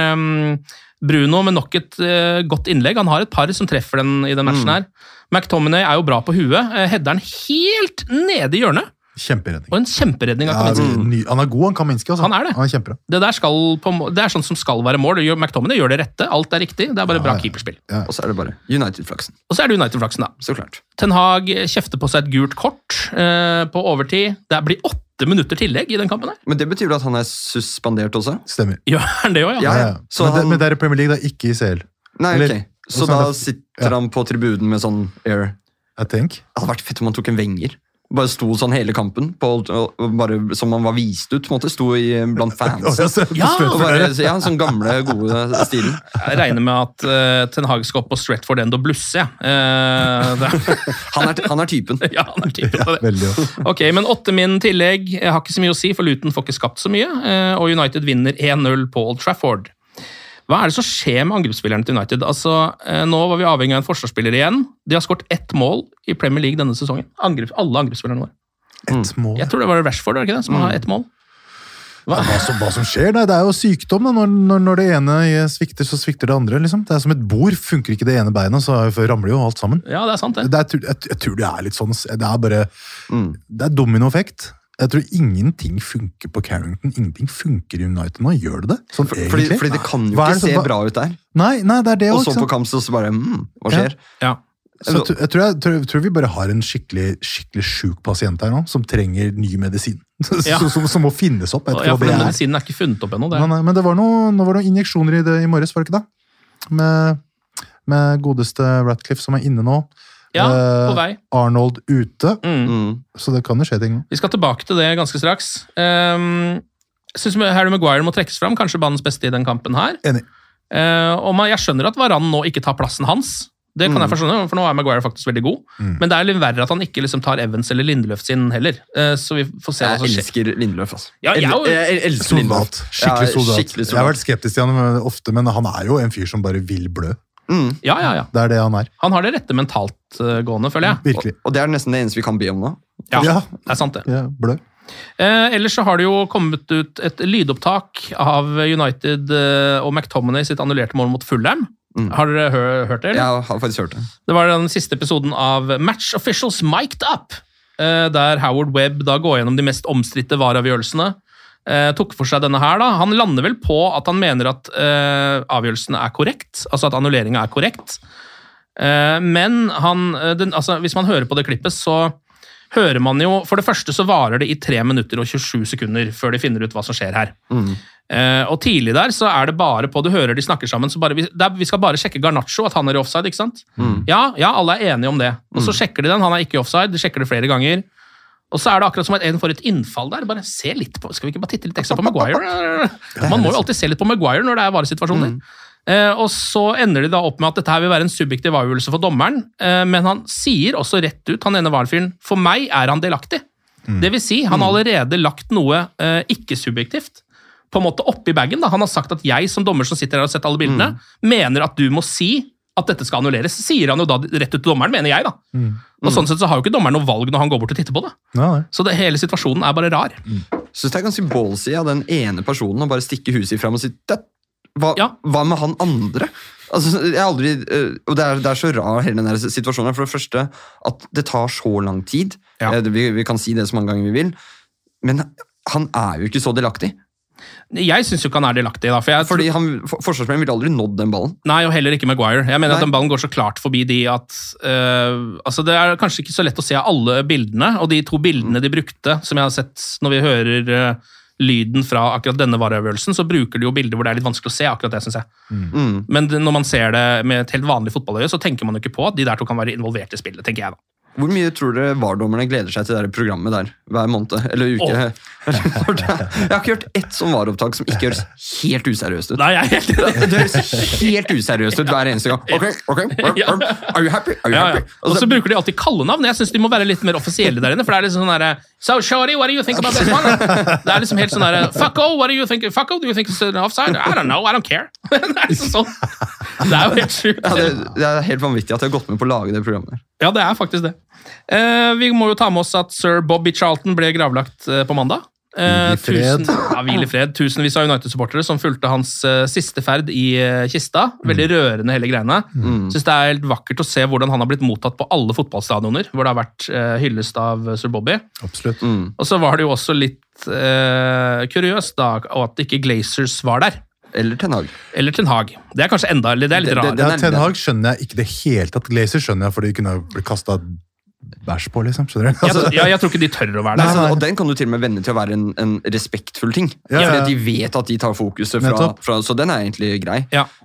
Bruno med nok et godt innlegg. Han har et par som treffer den i den matchen her. McTominay er jo bra på huet. Hedder den helt nede i hjørnet. Kjemperedning. Og en kjemperedning av Kaminski. Han er god, han Kaminski. Altså. Han er det. Han er kjempebra. Det er sånn som skal være mål. McTominay gjør det rette. Alt er riktig. Det er bare bra keeperspill. Ja. Og så er det bare United-flaksen. Da. Så klart. Ten Hag kjefter på seg et gult kort på overtid. Det blir 8 minutter tillegg i den kampen her. Men det betyr vel at han er suspendert også? Stemmer. Ja, det også, ja. Men det er i Premier League, det er ikke i CL. Nei, ok. Så da sitter han på tribunen med sånn air. Jeg tenker. Det hadde vært fett om han tok en Wenger. Bare sto sånn hele kampen, bare som han var vist ut, på en måte, sto blant fans. Sånn gamle, gode stilen. Jeg regner med at Ten Hag skal opp på Stretford End og blusse, Han er typen. Ja, han er typen. Ja, veldig. Ok, men 8 min tillegg, jeg har ikke så mye å si, for Luton får ikke skapt så mye, og United vinner 1-0 på Old Trafford. Hva er det som skjer med angrepsspillerne til United? Altså, nå var vi avhengig av en forsvarsspiller igjen. De har skåret 1 mål i Premier League denne sesongen. Alle angrepsspillerne våre. 1 mål? Jeg tror det var Rashford, var det ikke det, som har 1 mål? Hva som skjer? Det er jo sykdom. Da. Når det ene svikter, så svikter det andre. Liksom. Det er som et bord. Funker ikke det ene beinet, så ramler jo alt sammen. Ja, det er sant det. Jeg tror det er litt sånn. Det er bare det er dominoeffekt. Jeg tror ingenting funker på Carrington. Ingenting funker i United nå. Gjør det det? Sånn, fordi det kan jo ikke se bra ut der. Nei, det er det også. Og så på kamp så bare, hva skjer? Ja. Så jeg tror vi bare har en skikkelig syk pasient her nå, som trenger ny medisin. Som må finnes opp. Ja, for den medisinen er ikke funnet opp ennå. Men det var noen injeksjoner i det i morges, var det ikke da? Med godeste Ratcliffe som er inne nå. Ja, på vei. Arnold ute, så det kan jo skje ting. Vi skal tilbake til det ganske straks. Jeg synes Harry Maguire må trekkes fram, kanskje banens beste i den kampen her. Enig. Og jeg skjønner at Varane nå ikke tar plassen hans. Det kan jeg forstå, for nå er Maguire faktisk veldig god. Men det er litt verre at han ikke liksom tar Evans eller Lindeløf sin heller. Så vi får se hva som skjer. Jeg elsker Lindeløf, altså. Ja, jeg elsker Lindeløf. Skikkelig soldat. Jeg har vært skeptisk til han ofte, men han er jo en fyr som bare vil blø. Ja. Det er det han er. Han har det rette mentalt gående, føler jeg. Virkelig. Og det er nesten det eneste vi kan be om nå. Ja, det er sant det. Ja, blø. Ellers så har det jo kommet ut et lydopptak av United og McTominay sitt annullerte mål mot Fulham. Har dere hørt det? Eller? Jeg har faktisk hørt det. Det var den siste episoden av Match Officials Mic'd Up, der Howard Webb da går gjennom de mest omstridte VAR-avgjørelsene. Tok for seg denne her da. Han lander vel på at han mener at avgjørelsen er korrekt, altså at annulleringen er korrekt. Men hvis man hører på det klippet, så hører man jo, for det første så varer det i 3 minutter og 27 sekunder før de finner ut hva som skjer her. Og tidlig der så det bare på, du hører de snakker sammen, så bare, vi skal bare sjekke Garnacho, at han i offside, ikke sant? Ja, alle enige om det. Og så sjekker de den, han ikke i offside, de sjekker det flere ganger. Og så det akkurat som at en får et innfall der, bare se litt på, skal vi ikke bare titte litt ekstra på Maguire? Man må jo alltid se litt på Maguire når det varesituasjoner. Og så ender de da opp med at dette her vil være en subjektiv avgjørelse for dommeren, men han sier også rett ut, han ene varfyren, for meg han delaktig. Det vil si, han har allerede lagt noe ikke-subjektivt, på en måte oppi baggen. Da. Han har sagt at jeg som dommer som sitter her og har sett alle bildene, mener at du må si at dette skal annulleres, sier han jo da rett ut til dommeren, mener jeg da. Og sånn sett så har jo ikke dommeren noe valg når han går bort og titter på det. Så hele situasjonen bare rar. Så det ganske ballsy av den ene personen å bare stikke huset frem og si, hva med han andre? Altså, jeg aldri, og det så rar hele denne situasjonen. For det første, at det tar så lang tid. Vi kan si det så mange ganger vi vil, men han jo ikke så delaktig. Jeg synes jo ikke han delaktig da, fordi forsvarsspilleren ville aldri nådd den ballen. Nei, og heller ikke Maguire. Jeg mener at den ballen går så klart forbi de at altså det kanskje ikke så lett å se alle bildene, og de 2 bildene de brukte, som jeg har sett når vi hører lyden fra akkurat denne vareøvelsen, så bruker de jo bilder hvor det litt vanskelig å se akkurat det, synes jeg. Men når man ser det med et helt vanlig fotballøye, så tenker man jo ikke på at de der 2 kan være involvert i spillet, tenker jeg da. Hvor mye tror dere VAR-dommerne gleder seg til det programmet der hver måned eller uke? Jeg har ikke hørt ett sånn VAR-opptak som ikke høres helt useriøst ut. Nei, jeg helt det høres helt useriøst ut hver eneste gang. Ok, are you happy? Og så bruker de alltid kallenavn. Jeg synes de må være litt mer offisielle der inne, for det liksom sånn der, so shorty, what do you think about this one? Det liksom helt sånn der, fucko, what do you think? Fucko, do you think it's offside? I don't know, I don't care. Det liksom sånn. Det jo helt sjukt. Det helt vanvittig at de har gått med på å lage det programmet der. Ja, det faktisk det. Vi må jo ta med oss at Sir Bobby Charlton ble gravlagt på mandag. Hvil i fred. Tusenvis av United-supportere som fulgte hans siste ferd i kista. Veldig rørende hele greiene. Synes det helt vakkert å se hvordan han har blitt mottatt på alle fotballstadioner, hvor det har vært hyllest av Sir Bobby. Absolutt. Og så var det jo også litt kuriøst da, at ikke Glazers var der. Eller Ten Hag. Det kanskje enda, det litt rart. Ten Hag skjønner jeg ikke det helt at Glazer skjønner jeg, fordi de kunne bli kastet bæsj på, liksom. Skjønner du? Jeg tror ikke de tør å være der. Nei. Og den kan du til og med vende til å være en respektfull ting. Fordi de vet at de tar fokuset fra så den egentlig grei.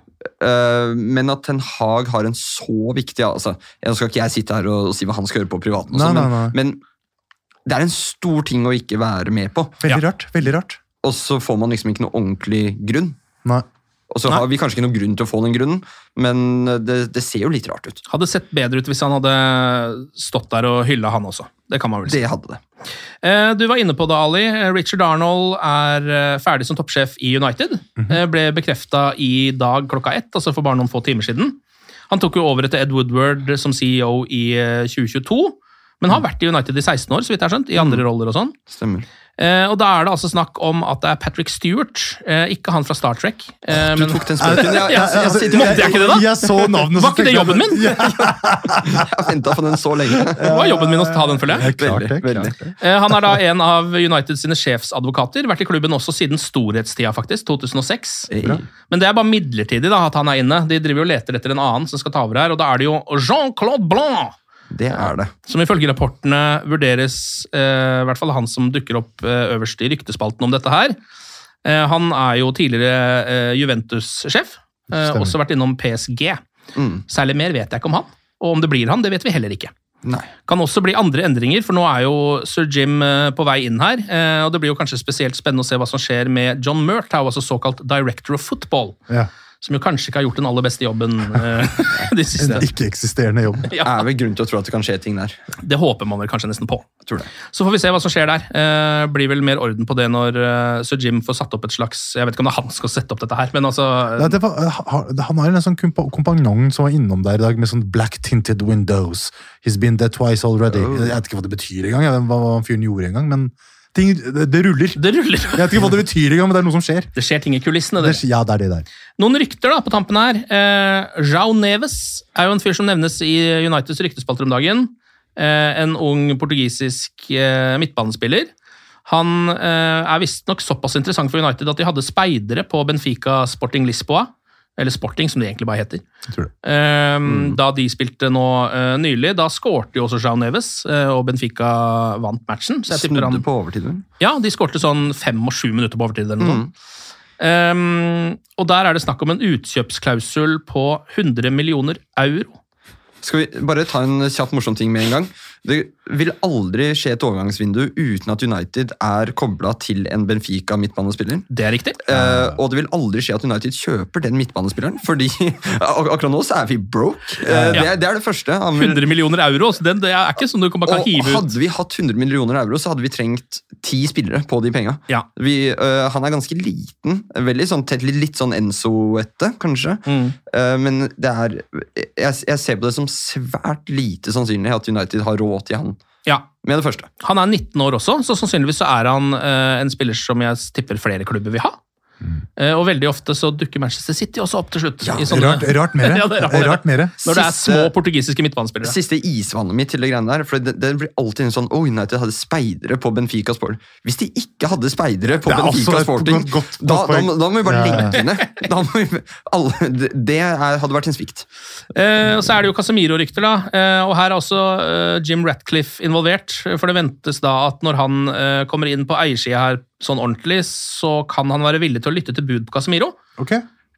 Men at Ten Hag har en så viktig, altså, jeg skal ikke jeg sitte her og si hva han skal gjøre på privaten, men det en stor ting å ikke være med på. Veldig rart. Og så får man liksom ikke noe ordentlig grunn. Nei. Og så har vi kanskje ikke noen grunn til å få den grunnen, men det ser jo litt rart ut. Hadde sett bedre ut hvis han hadde stått der og hyllet han også. Det kan man vel si. Det hadde det. Du var inne på det, Ali. Richard Arnold ferdig som toppsjef i United. Ble bekreftet i dag 1:00, altså for bare noen få timer siden. Han tok jo over etter Ed Woodward som CEO i 2022, men har vært i United i 16 år, så vidt jeg har skjønt, i andre roller og sånn. Stemmer. Og da det altså snakk om at det Patrick Stewart, ikke han fra Star Trek. Du tok den spøken. Måtte jeg ikke det da? Jeg så navnet. Var ikke det jobben min? Jeg har ventet på den så lenge. Det var jobben min å ta den, følger jeg. Veldig. Han da en av United sine sjefsadvokater, vært i klubben også siden storhetstida faktisk, 2006. Men det bare midlertidig da, at han inne. De driver jo og leter etter en annen som skal ta over her, og da det jo Jean-Claude Blanc. Det det. Som ifølge rapportene vurderes, i hvert fall han som dukker opp øverst i ryktespalten om dette her. Han jo tidligere Juventus-sjef, også vært innom PSG. Særlig mer vet jeg ikke om han, og om det blir han, det vet vi heller ikke. Nei. Kan også bli andre endringer, for nå jo Sir Jim på vei inn her, og det blir jo kanskje spesielt spennende å se hva som skjer med John Murtough, altså såkalt Director of Football. Ja. Som jo kanskje ikke har gjort den aller beste jobben de siste. En ikke-eksisterende jobb. Ja. Vel grunn til å tro at det kan skje ting der. Det håper man vel kanskje nesten på. Jeg tror det. Så får vi se hva som skjer der. Blir vel mer orden på det når Sir Jim får satt opp et slags, jeg vet ikke om det han skal sette opp dette her, men altså... Han har en sånn kompanjong som var innom der i dag med sånn black tinted windows. He's been there twice already. Jeg vet ikke hva det betyr engang, hva han fyren gjorde engang, men... Det ruller. Det ruller. Jeg vet ikke hva det betyr engang, men det noe som skjer. Det skjer ting i kulissene. Ja, det det der. Noen rykter da på tampen her. João Neves jo en fyr som nevnes i Uniteds ryktespalter om dagen. En ung portugisisk midtbanespiller. Han visst nok såpass interessant for United at de hadde speidere på Benfica Sporting Lisboa eller Sporting, som det egentlig bare heter. Jeg tror det. Da de spilte nå nylig, da skårte jo også João Neves, og Benfica vant matchen. Så jeg tipper Snudde på overtid. Ja, de skårte sånn 5 og 7 minutter på overtid eller noe sånt. Og der det snakk om en utkjøpsklausul på 100 millioner euro. Skal vi bare ta en kjapp morsom ting med en gang? Det vil aldri skje et overgangsvindu uten at United koblet til en Benfica midtbanespiller. Det riktig. Og det vil aldri skje at United kjøper den midtbanespilleren, fordi akkurat nå så vi broke. Det det første. 100 millioner euro, så det ikke sånn du bare kan hive ut. Hadde vi hatt 100 millioner euro, så hadde vi trengt 10 spillere på de penga. Ja. Han ganske liten, veldig sånn, litt sånn Enzo-ette, kanskje. Men det jeg ser på det som svært lite sannsynlig at United har råd til han. Ja. Med det første. Han 19 år også, så sannsynligvis så han en spiller som jeg tipper flere klubber vil ha. Og veldig ofte så dukker Manchester City også opp til slutt. Ja, I sånne, Rart mere. Ja, Rart mere. når det små portugisiske midtbanespillere. Siste isvannet mitt til det greiene der, for det blir alltid en sånn, United hadde speidere på Benfica Sport. Hvis de ikke hadde speidere på Benfica Sporting, da må vi bare legge ned. Det hadde vært en svikt. Og så det jo Casemiro-rykter da, og her også Jim Ratcliffe involvert, for det ventes da at når han kommer inn på eiersida her sånn ordentlig, så kan han være villig til å lytte til bud på Casemiro. Ok.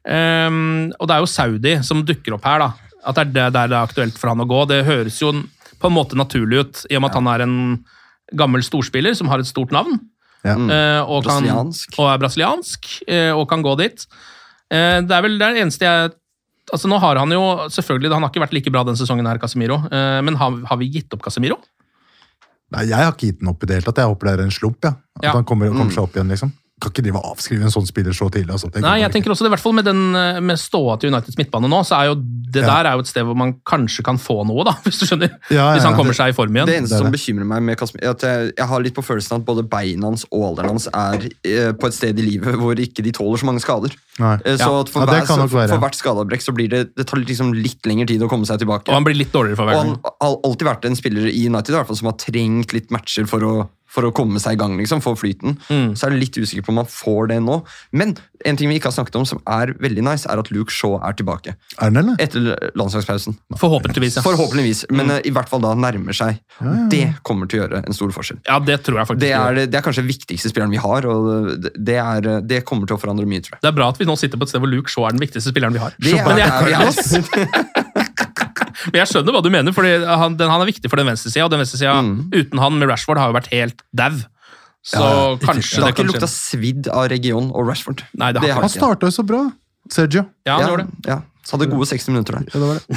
Og det jo Saudi som dukker opp her da, at det det aktuelt for han å gå. Det høres jo på en måte naturlig ut, i og med at han en gammel storspiller som har et stort navn, og brasiliansk, og kan gå dit. Det vel det eneste altså nå har han jo, selvfølgelig, han har ikke vært like bra den sesongen her, Casemiro, men har vi gitt opp Casemiro? Nei, jeg har ikke gitt den opp i det hele tatt. Jeg håper det en slump, ja. At han kommer seg opp igjen, liksom. Kan ikke drive og avskrive en sånn spiller så tidlig. Altså. Nei, jeg tenker også det, i hvert fall med ståa til Uniteds midtbane nå, så jo det der jo et sted hvor man kanskje kan få noe, da, hvis du skjønner. Hvis han kommer seg i form igjen. Det eneste som bekymrer meg med Casemiro, at jeg har litt på følelsen at både beina hans og alderen hans på et sted i livet hvor ikke de tåler så mange skader. Så at for hvert skadeavbrekk så blir det tar liksom litt lengre tid å komme seg tilbake. Og han blir litt dårligere for hverdagen. Og han har alltid vært en spiller i United i hvert fall, som har trengt litt matcher for å komme seg i gang, liksom, få flyten. Så det litt usikker på om han får det nå. Men en ting vi ikke har snakket om som veldig nice, at Luke Shaw tilbake. Den, eller? Etter landslagspausen. Forhåpentligvis, ja. Forhåpentligvis, men i hvert fall da nærmer seg. Det kommer til å gjøre en stor forskjell. Ja, det tror jeg faktisk. Det kanskje viktigste spilleren vi har, og det kommer til å forandre mye, tror jeg. Det bra at vi nå sitter på et sted hvor Luke Shaw den viktigste spilleren vi har. Men jeg skjønner hva du mener, fordi han viktig for den venstresida, og den venstresida uten han med Rashford har jo vært helt dau. Så kanskje det har ikke lukta svidd av Region og Rashford. Nei, det han starta jo så bra, Sergio. Ja, han gjorde det. Ja, så hadde gode 60 minutter der. Ja, det var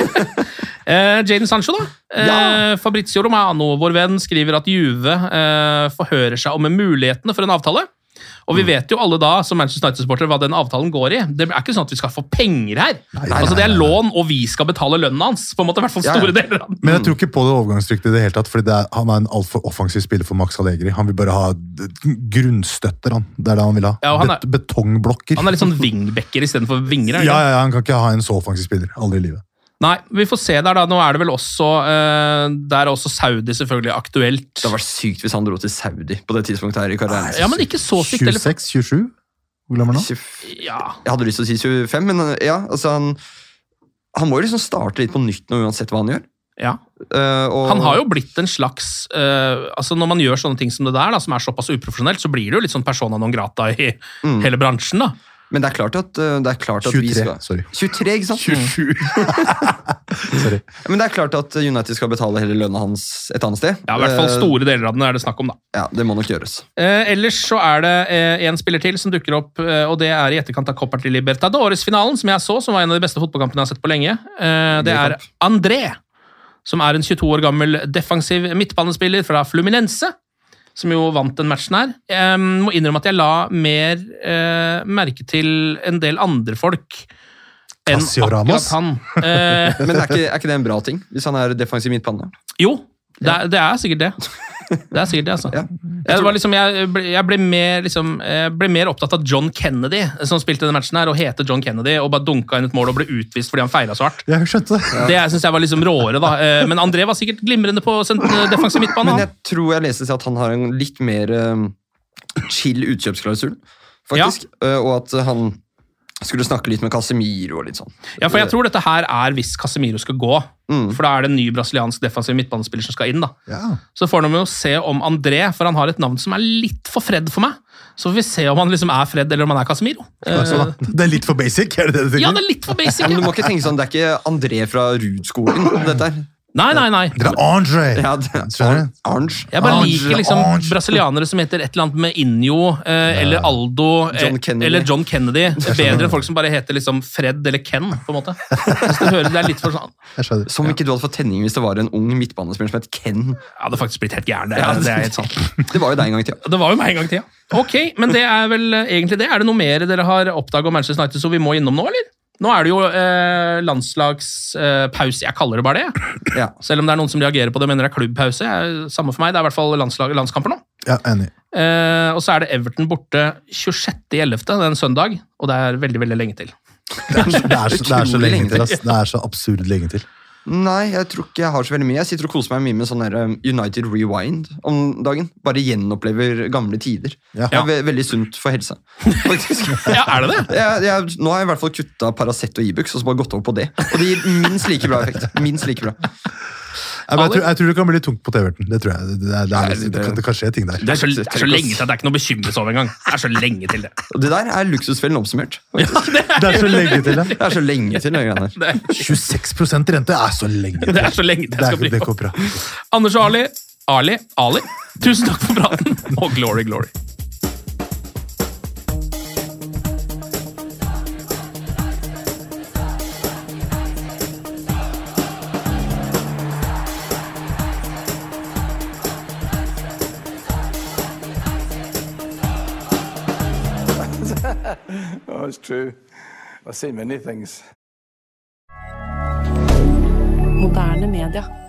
det. Jadon Sancho da. Fabrizio Romano, vår venn, skriver at Juve forhører seg om mulighetene for en avtale. Og vi vet jo alle da, som Manchester United-supportere, hva den avtalen går i. Det ikke sånn at vi skal få penger her. Altså det lån, og vi skal betale lønnen hans. På en måte, i hvert fall store deler av den. Men jeg tror ikke på det overgangsryktet i det hele tatt, fordi han en alt for offensiv spiller for Max Allegri. Han vil bare ha grunnstøtter, han. Det det han vil ha. Ja, betongblokker. Han litt sånn wingbacker i stedet for vinger. Ja, han kan ikke ha en så offensiv spiller. Aldri i livet. Nei, vi får se der da. Nå det vel også der også Saudi selvfølgelig aktuelt. Det var sykt hvis han dro til Saudi på det tidspunktet her i karrieren. Ja, men ikke så sykt. 26-27? Hvor glemmer nå? Ja. Jeg hadde lyst til å si 25, men ja, altså han må jo liksom starte litt på nytt nå, uansett hva han gjør. Ja. Han har jo blitt en slags altså når man gjør sånne ting som det der da, som såpass uprofesjonelt, så blir det jo litt sånn persona non grata i hele bransjen da. Men det klart at 23, vi skal... Sorry. 23, ikke sant? 27. Sorry. Men det klart at United skal betale hele lønna hans et annet sted. Ja, i hvert fall store deler av den det snakk om da. Ja, det må nok gjøres. Ellers så det en spiller til som dukker opp, og det i etterkant av Copa Libertadores-finalen, som jeg så, som var en av de beste fotballkampene jeg har sett på lenge. Det André, som en 22 år gammel defensiv midtbanespiller fra Fluminense, som jo vant den matchen her. Jeg må innrømme at jeg la mer merke til en del andre folk enn akkurat han. Men ikke det en bra ting, hvis han defensiv midtbane? Jo, det sikkert det. Det sikkert det, altså. Ja. Jeg ble mer opptatt av John Kennedy, som spilte denne matchen her, og heter John Kennedy, og bare dunka inn et mål og ble utvist fordi han feiret så hardt. Jeg skjønte det. Det synes jeg var liksom råere, da. Men André var sikkert glimrende på defensiv midtbane. Men jeg tror jeg leste at han har en litt mer chill utkjøpsklausul, faktisk. Og at han Skulle snakke litt med Casemiro og litt sånn. Ja, for jeg tror dette her hvis Casemiro skal gå. For da det en ny brasiliansk defensiv midtbanespiller som skal inn. Da. Ja. Så får de jo se om André, for han har et navn som litt for Fred for meg. Så får vi se om han liksom Fred, eller om han Casemiro. Altså, det litt for basic, det det du tenker? Ja, det litt for basic. Men du må ikke tenke sånn, det ikke André fra Rudskogen, dette her. Nei. Det Andre! Ja, Arns. Jeg bare liker liksom Ange. brasilianere som heter et eller annet med Inho, eller Aldo, eller John Kennedy. Bedre enn folk som bare heter liksom Fred eller Ken, på en måte. Hvis du hører, det litt for sånn. Som ikke du hadde fått tenning hvis det var en ung midtbanespiller som het Ken. Ja, det hadde faktisk blitt helt gæren. Det helt sant. Det var jo deg en gang i tida. Det var jo meg en gang i tida. Ok, men det vel egentlig det. Det noe mer dere har oppdaget om Manchester United, så vi må innom nå, eller? Nå det jo landslagspause, jeg kaller det bare det. Ja. Selv om det noen som reagerer på det, mener det klubbpause. Samme for meg, det i hvert fall landskamper nå. Ja, enig. Og så det Everton borte 26.11., den søndag, og det veldig, veldig lenge til. Det er så lenge til, ass. Det så absurd lenge til. Nei, jeg tror ikke jeg har så veldig mye. Jeg sitter og koser meg mye med sånn der United Rewind om dagen. Bare gjenopplever gamle tider. Ja. Det veldig sunt for helsa, faktisk. Ja, det det? Nå har jeg i hvert fall kuttet Paracet og Ibux, og så bare gått over på det. Og det gir minst like bra effekt. Minst like bra. Jeg tror det kan bli tungt på Everton. Det tror jeg. Det kan skje ting der. Det så lenge til at det ikke noe bekymres over engang. Det så lenge til det. Og det der luksusfellen oppsummert. Ja, det så lenge til, Det så lenge til, det 26% rente så lenge til. Det så lenge til jeg skal bli det går bra. Anders og Ali, tusen takk for praten, og glory. Oh, it's true. I've seen many things. Moderne media.